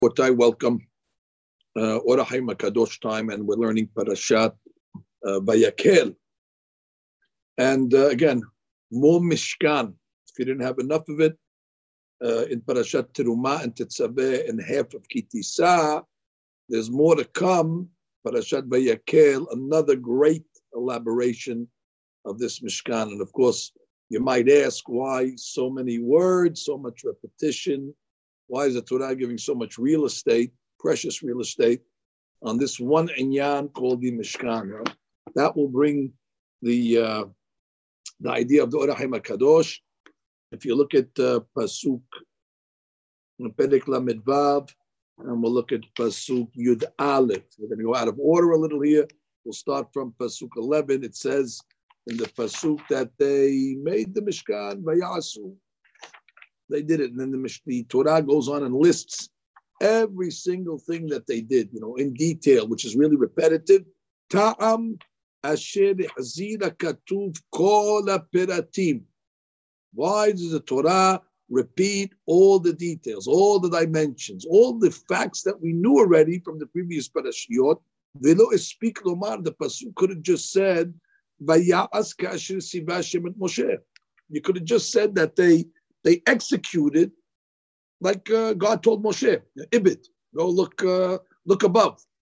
Otai, welcome. Ora Haim Kadosh time, and we're learning Parashat Vayakel. And again, more Mishkan. If you didn't have enough of it, in Parashat Terumah and Tetzaveh and half of Kitisa, there's more to come. Parashat Vayakel, another great elaboration of this Mishkan. And of course, you might ask, why so many words, so much repetition? Why is the Torah giving so much real estate, precious real estate, on this one inyan called the Mishkan? Right? That will bring the idea of the Ora Haim HaKadosh. If you look at Pasuk Perek Lamed Vav, and we'll look at Pasuk Yud Aleph. We're going to go out of order a little here. We'll start from Pasuk 11. It says in the Pasuk that they made the Mishkan, Vayasu. They did it. And then the Torah goes on and lists every single thing that they did, in detail, which is really repetitive. Ta'am asher hazira katuv kol haperatim. Why does the Torah repeat all the details, all the dimensions, all the facts that we knew already from the previous parashiyot? Velo espik lomar, the pasuk could have just said, Vaya'as ka'asher siva Hashem et Moshe. You could have just said that they executed like God told Moshe, Ibid, go look above.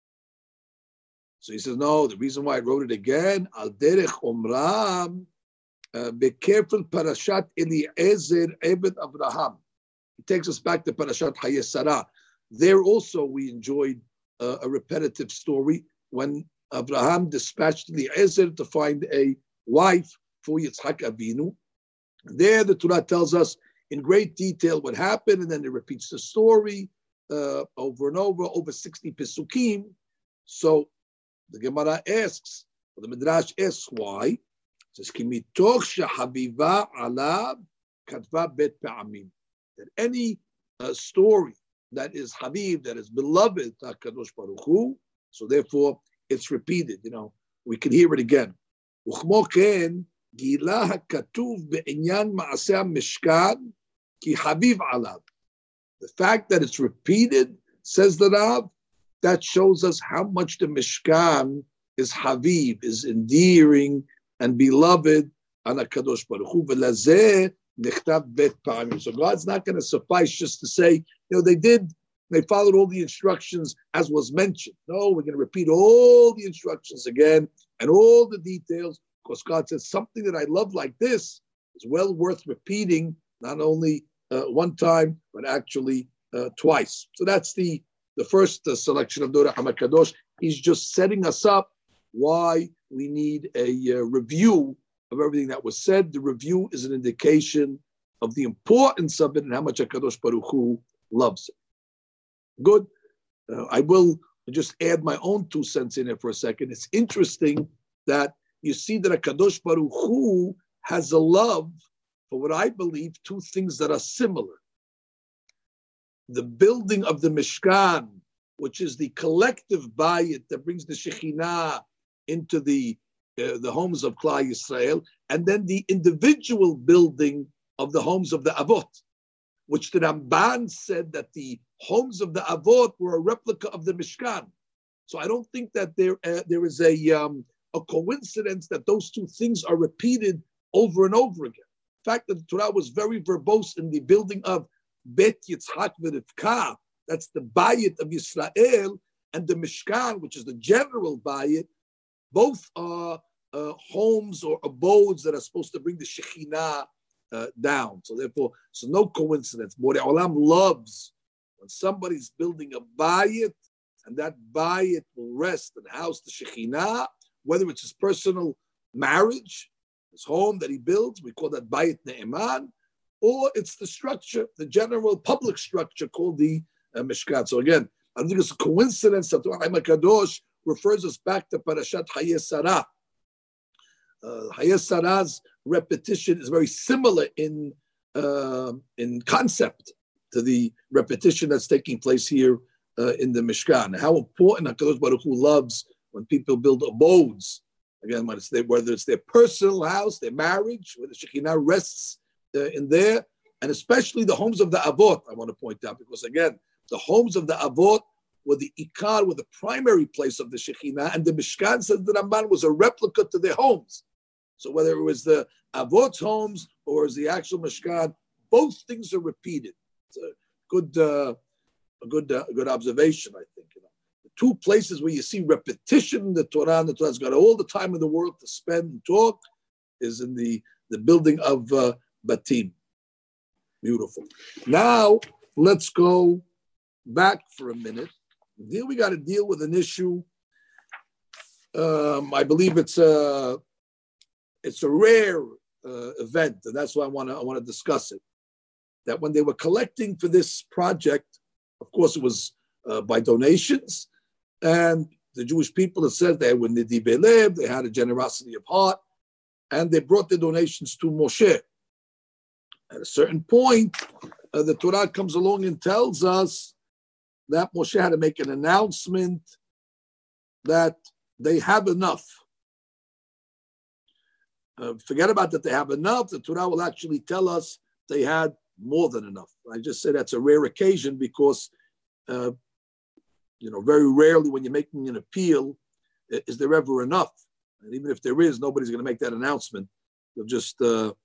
So he says, no, the reason why I wrote it again, Al derech omram, be careful, Parashat Eliezer, Ebed Abraham. It takes us back to Parashat Hayei Sarah. There also we enjoyed a repetitive story when Abraham dispatched Eliezer to find a wife for Yitzhak Avinu. There the Torah tells us in great detail what happened, and then it repeats the story over and over 60 Pesukim. So the Gemara asks, or the Midrash asks why. It says, Ki mitoch shehaviva alav katva bet pa'amim. That any story that is Habib, that is beloved to HaKadosh Baruch Hu, so therefore it's repeated. We can hear it again. Uchmo ken גילה הכתוב בעניין מעשה המשכן כי חביב עליו. The fact that it's repeated, says the Rav, that shows us how much the Mishkan is Habib, is endearing and beloved on HaKadosh Baruch Hu. ולזה נכתב בית פעמים. So God's not going to suffice just to say, they followed all the instructions as was mentioned. No, we're going to repeat all the instructions again and all the details. Because God says something that I love like this is well worth repeating, not only one time, but actually twice. So that's the first selection of Ora Haim HaKadosh. He's just setting us up why we need a review of everything that was said. The review is an indication of the importance of it and how much HaKadosh Baruch Hu loves it. Good. I will just add my own 2 cents in it for a second. It's interesting that you see that HaKadosh Baruch Hu has a love for what I believe 2 things that are similar. The building of the Mishkan, which is the collective bayit that brings the Shekhinah into the homes of Klal Yisrael, and then the individual building of the homes of the Avot, which the Ramban said that the homes of the Avot were a replica of the Mishkan. So I don't think that there is a coincidence that those 2 things are repeated over and over again. The fact that the Torah was very verbose in the building of Bet Yitzhak v'Rivka, that's the Bayit of Yisrael, and the Mishkan, which is the general Bayit, both are homes or abodes that are supposed to bring the Shekhinah down. So therefore, no coincidence. Borei Olam loves when somebody's building a Bayit, and that Bayit will rest and house the Shekhinah, whether it's his personal marriage, his home that he builds, we call that Bayit Ne'eman, or it's the structure, the general public structure called the Mishkan. So again, I don't think it's a coincidence that Ora Haim HaKadosh refers us back to Parashat Hayei Sarah. Hayei Sarah's repetition is very similar in concept to the repetition that's taking place here in the Mishkan. How important HaKadosh Baruch Hu loves when people build abodes. Again, whether it's their personal house, their marriage, where the Shekhinah rests in there, and especially the homes of the Avot, I want to point out, because again, The homes of the Avot were the Ikar, were the primary place of the Shekhinah, and the Mishkan, says the Ramban, was a replica to their homes. So whether it was the Avot's homes or it was the actual Mishkan, both things are repeated. It's a good observation, I think. The two places where you see repetition in the Torah, and the Torah's got all the time in the world to spend and talk, is in the building of Batim. Beautiful. Now, let's go back for a minute. Here we got to deal with an issue. I believe it's a rare event, and that's why I want to discuss it. That when they were collecting for this project, of course, it was by donations, and the Jewish people, it says they were nidivei lev, they had a generosity of heart, and they brought the donations to Moshe. At a certain point, the Torah comes along and tells us that Moshe had to make an announcement that they have enough. Forget about that they have enough. The Torah will actually tell us they had more than enough. I just say that's a rare occasion because, very rarely when you're making an appeal, is there ever enough? And even if there is, nobody's going to make that announcement. They'll just,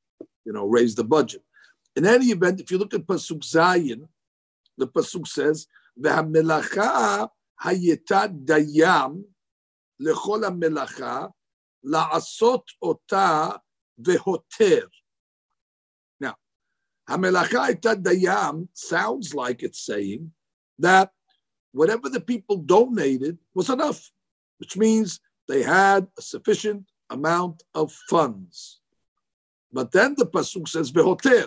raise the budget. In any event, if you look at Pasuk Zayin, the Pasuk says, "V'hamelacha hayeta dayam lechol hamelacha la'asot ota vehoter." Now, hamelacha hayeta dayam sounds like it's saying that whatever the people donated was enough, which means they had a sufficient amount of funds. But then the Pasuk says vehoter.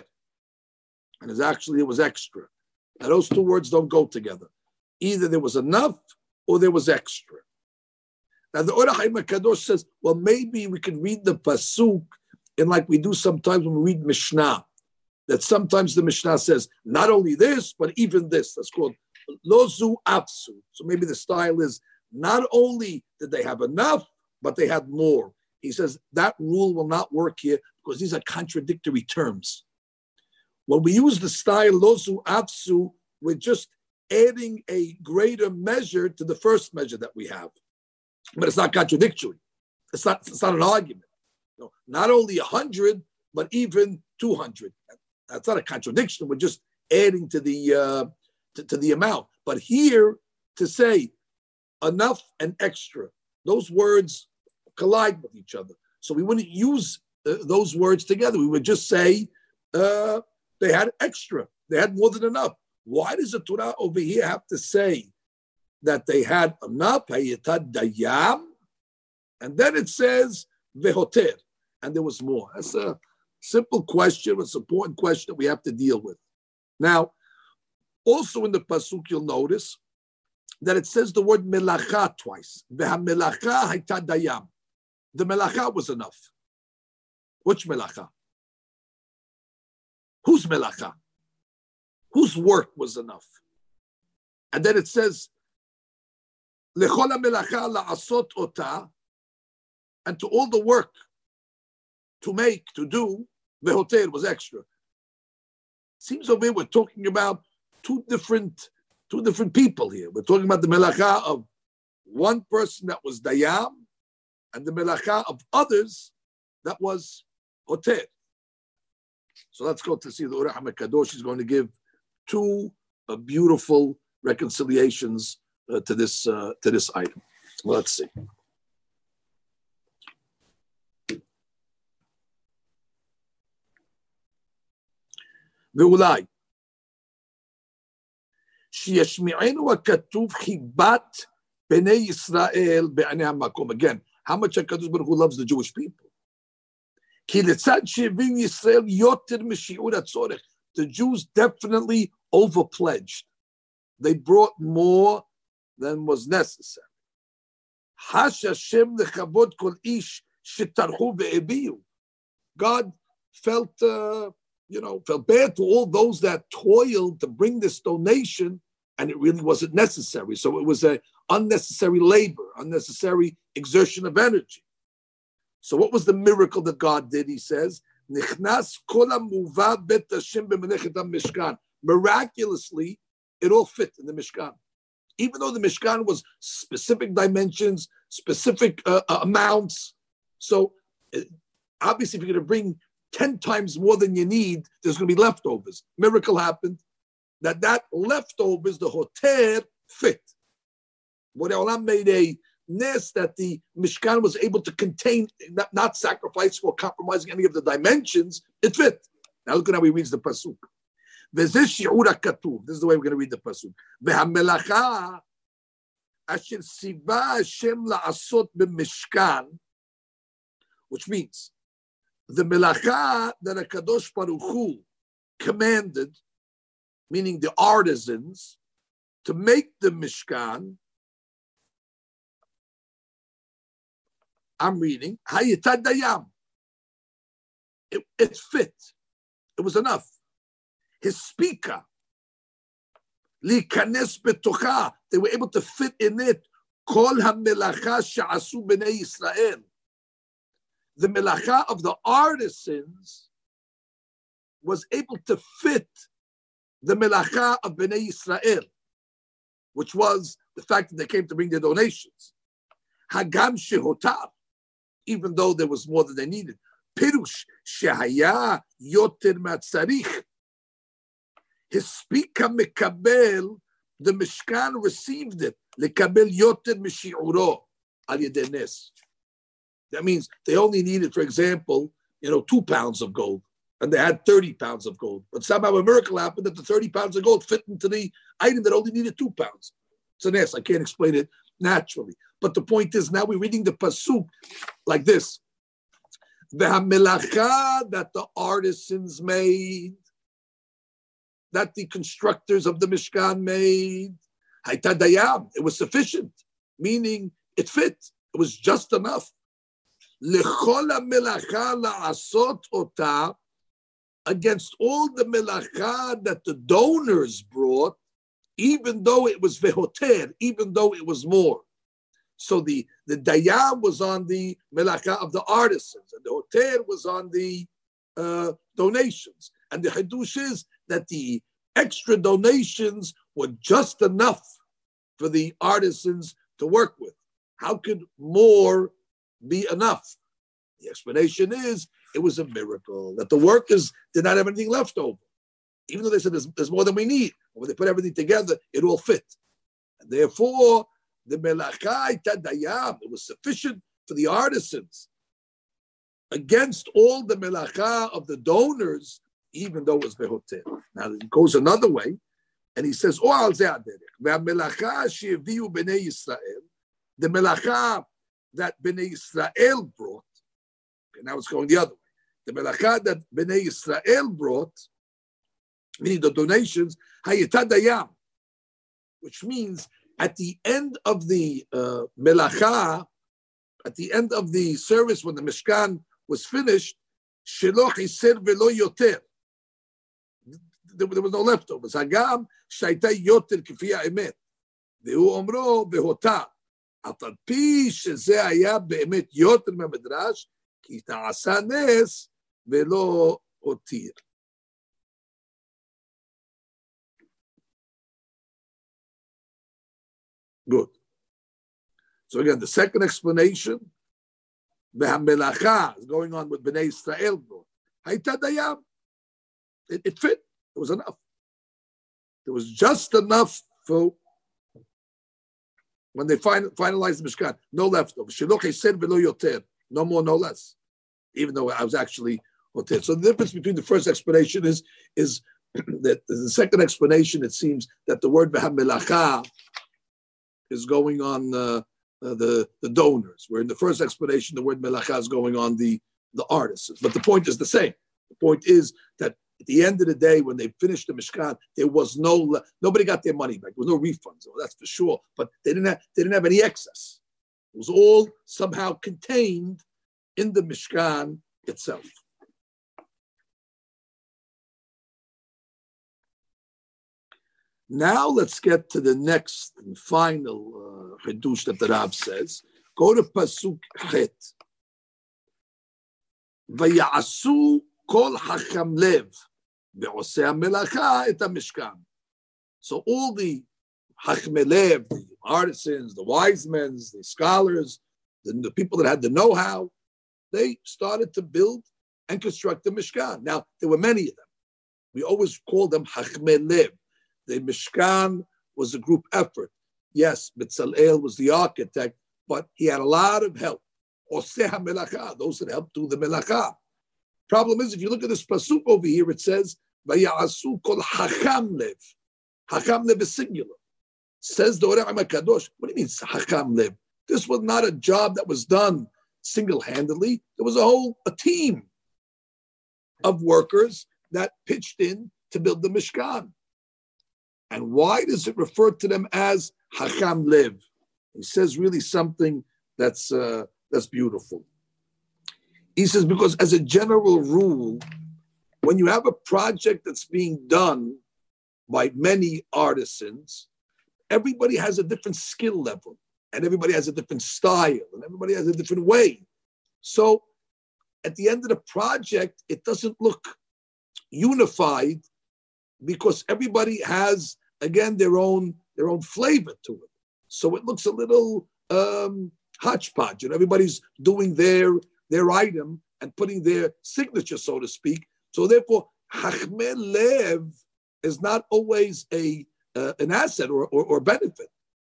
And it was extra. Now, those two words don't go together. Either there was enough or there was extra. Now, the Or HaChaim HaKadosh says, well, maybe we can read the Pasuk in like we do sometimes when we read Mishnah. That sometimes the Mishnah says, not only this, but even this. That's called Lo Zu Apsu. So maybe the style is, not only did they have enough, but they had more. He says, that rule will not work here because these are contradictory terms. When we use the style lozu apsu, we're just adding a greater measure to the first measure that we have. But it's not contradictory. It's not an argument. Not only 100, but even 200. That's not a contradiction. We're just adding to the amount. But here, to say enough and extra, those words collide with each other. So we wouldn't use those words together. We would just say, they had extra. They had more than enough. Why does the Torah over here have to say that they had enough? Dayam, and then it says vehoter, and there was more. That's a simple question. It's an important question that we have to deal with. Now, also in the pasuk, you'll notice that it says the word melacha twice. Vehamelacha hayta dayam. The melacha was enough. Which melacha? Whose melacha? Whose work was enough? And then it says, lechol melacha la'asot ota, and to all the work to make, to do, vehoter was extra. Seems over here we're talking about two different people here. We're talking about the melacha of one person that was dayam, and the melacha of others that was hoter. So let's go to see the Or HaChaim HaKadosh. He's going to give two beautiful reconciliations to this item. Let's see. ואולי שישמיענו הכתוב חיבת בני ישראל בעיני המקום. Again, how much HaKadosh Baruch Hu loves the Jewish people. כי לצד שהבין ישראל יותר משיעור הצורך. The Jews definitely overpledged. They brought more than was necessary. חש השם לכבוד כל איש שטרחו והביאו. God felt bad to all those that toiled to bring this donation, and it really wasn't necessary. So it was an unnecessary labor, unnecessary exertion of energy. So what was the miracle that God did? He says, miraculously, it all fit in the Mishkan. Even though the Mishkan was specific dimensions, specific amounts. So obviously, if you're going to bring 10 times more than you need, there's going to be leftovers. Miracle happened that leftovers, the hoter, fit. Borei Olam made a nes that the Mishkan was able to contain, not sacrifice or compromising any of the dimensions. It fit. Now look at how he reads the pasuk. This is the way we're going to read the pasuk. V'hamelacha asher siva Hashem la'asot b'mishkan, which means the melacha that HaKadosh Baruch Hu commanded, meaning the artisans, to make the Mishkan. I'm reading. Hayitad dayam. It fit. It was enough. His speaker, likanes betocha, they were able to fit in it. Kol hamelacha she'asu b'nei Yisrael. The melacha of the artisans was able to fit the melacha of b'nei Yisrael, which was the fact that they came to bring their donations. Hagam shehotar, even though there was more than they needed. Pirush shehaya yoter matzarich. His speaker mekabel, the Mishkan received it. Lekabel yoter mishi'uro al yedei nes. That means they only needed, for example, 2 pounds of gold, and they had 30 pounds of gold. But somehow a miracle happened that the 30 pounds of gold fit into the item that only needed 2 pounds. It's an S. I can't explain it naturally. But the point is, now we're reading the pasuk like this. The hamelacha that the artisans made, that the constructors of the Mishkan made, hayta dayam, it was sufficient, meaning it fit. It was just enough. Lechol hamelacha la'asot ota, against all the melacha that the donors brought, even though it was vehoter, even though it was more. So the dayam was on the melacha of the artisans, and the hoter was on the donations. And the hadush is that the extra donations were just enough for the artisans to work with. How could more be enough? The explanation is it was a miracle that the workers did not have anything left over. Even though they said there's more than we need, when they put everything together, it all fit. And therefore, the melacha dayam, it was sufficient for the artisans against all the melacha of the donors, even though it was vehoter. Now it goes another way, and he says, "Oh, al zeh aderech, ve'melacha she'eviu b'nei Yisrael, the melacha that b'nei Yisrael brought." Okay, now it's going the other way. The melacha that b'nei Yisrael brought, meaning the donations, hayita dayam, which means at the end of the melacha, at the end of the service when the Mishkan was finished, shelo chiser velo yoter. There was no leftovers. Hagam shayta yoter k'fi ha'emet. Ve'hu omro ve'hotar. Al pi sheze haya be'emet yoter me'medrash ki ta'asa nes ve'lo hotir. Good. So again, the second explanation, the melacha is going on with Bnei Israel. Hayta dayam. It fit. It was enough. There was just enough for when they finalized the Mishkan. No leftovers. Shiloch said below yoter. No more, no less. Even though I was actually hoter. So the difference between the first explanation is that the second explanation, it seems that the word melacha is going on the donors, where in the first explanation, the word melacha is going on the artisans. But the point is the same. The point is that at the end of the day, when they finished the Mishkan, there was nobody got their money back. There was no refunds, that's for sure. But they didn't have any excess. It was all somehow contained in the Mishkan itself. Now let's get to the next and final Hidush that the Rab says. Go to Pasuk Chet. Vayasu kol hacham lev ve'osei hamelacha et hamishkan. So all the Chachmei Lev, the artisans, the wise men, the scholars, the people that had the know-how, they started to build and construct the Mishkan. Now, there were many of them. We always called them Chachmei Lev. The Mishkan was a group effort. Yes, Bezalel was the architect, but he had a lot of help. Oseh HaMelacha, those that helped do the Melacha. Problem is, if you look at this pasuk over here, it says, Vaya'asu kol Hacham Lev. Hacham Lev is singular. Says the Orach HaKadosh. What do you mean, Hacham Lev? This was not a job that was done single-handedly. There was a team of workers that pitched in to build the Mishkan. And why does it refer to them as Hacham Lev? He says really something that's beautiful. He says, because as a general rule, when you have a project that's being done by many artisans, everybody has a different skill level, and everybody has a different style, and everybody has a different way. So at the end of the project, it doesn't look unified because everybody has, again, their own flavor to it. So it looks a little hodgepodge, and everybody's doing their item and putting their signature, so to speak. So therefore, Chachmei Lev is not always an asset or benefit.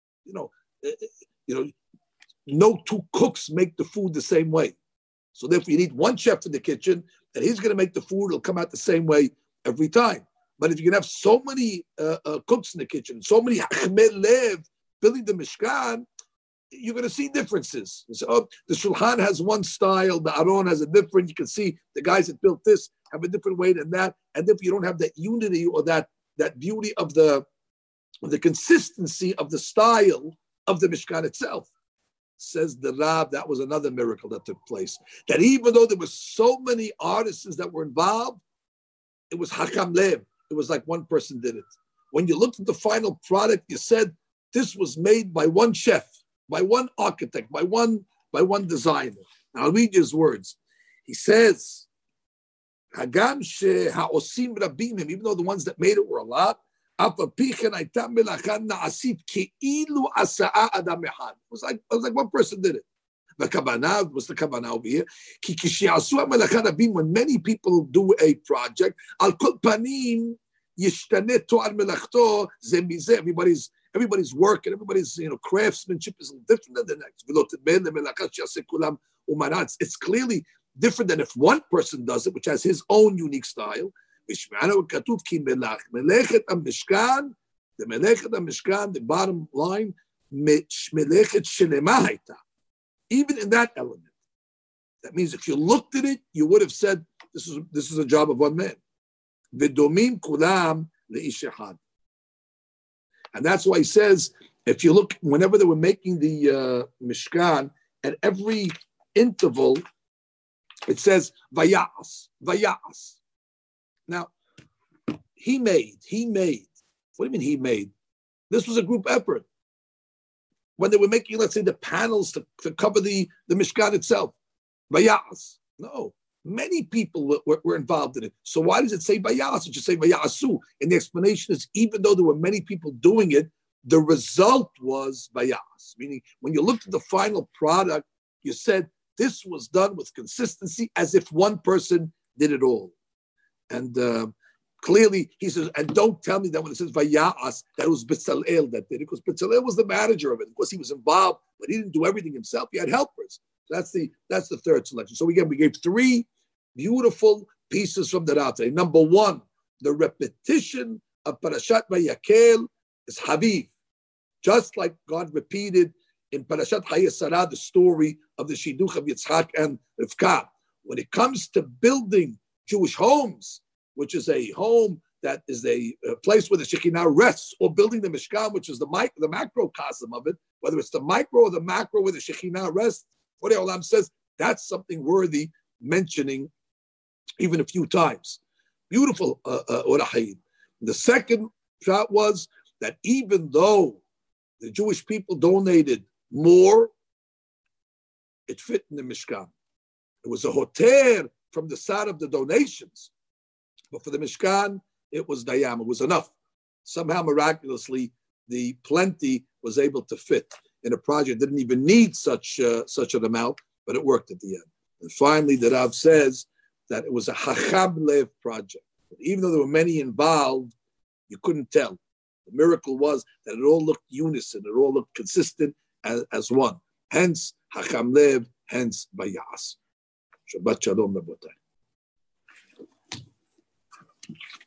No two cooks make the food the same way. So therefore, you need one chef in the kitchen, and he's going to make the food. It'll come out the same way every time. But if you can have so many cooks in the kitchen, so many Chachmei Lev building the Mishkan, you're going to see differences. So, the Shulchan has one style, the Aron has a different. You can see the guys that built this have a different way than that. And if you don't have that unity or that beauty of the consistency of the style of the Mishkan itself, says the Rab, that was another miracle that took place. That even though there were so many artisans that were involved, it was Hacham Lev. It was like one person did it. When you looked at the final product, you said this was made by one chef, by one architect, by one designer. Now I'll read his words. He says, Hagam she'ha'osim rabim, even though the ones that made it were a lot, it was like one person did it. The kavanah was the kavanah over here. When many people do a project, al kol panim yishtaneh to'ar melachto ze mizeh. Everybody's work and everybody's craftsmanship is different than the next. It's clearly different than if one person does it, which has his own unique style. The bottom line, even in that element. That means if you looked at it, you would have said, this is a job of one man. And that's why he says, if you look, whenever they were making the Mishkan, at every interval, it says, Vayas. Now, he made. What do you mean he made? This was a group effort. When they were making, let's say, the panels to cover the Mishkan itself. Vayas. No. Many people were involved in it. So why does it say Vayas? It should say Vayasu. And the explanation is, even though there were many people doing it, the result was Vayas. Meaning, when you looked at the final product, you said, this was done with consistency as if one person did it all. And clearly, he says, and don't tell me that when it says Vayas, that it was Bezalel that did it, because Bezalel was the manager of it. Of course, he was involved, but he didn't do everything himself. He had helpers. That's the third selection. So again, we gave three beautiful pieces from the Rav. Number one, the repetition of Parashat Vayakel is Haviv. Just like God repeated in Parashat Hayei Sarah, the story of the Shidduch of Yitzchak and Rivka. When it comes to building Jewish homes, which is a home that is a place where the Shekhinah rests, or building the Mishkan, which is the macrocosm of it, whether it's the micro or the macro where the Shekhinah rests, what the Olam says, that's something worthy mentioning even a few times. Beautiful, Orahid. The second shot was that even though the Jewish people donated more, it fit in the Mishkan. It was a hoter from the side of the donations. But for the Mishkan, it was dayam. It was enough. somehow miraculously the plenty was able to fit in a project that didn't even need such an amount, but it worked at the end. And finally, the Rav says that it was a Hacham Lev project. Even though there were many involved, you couldn't tell. The miracle was that it all looked unison, it all looked consistent as one. Hence, Hacham Lev, hence Bayas. Shabbat Shalom, Rabotai.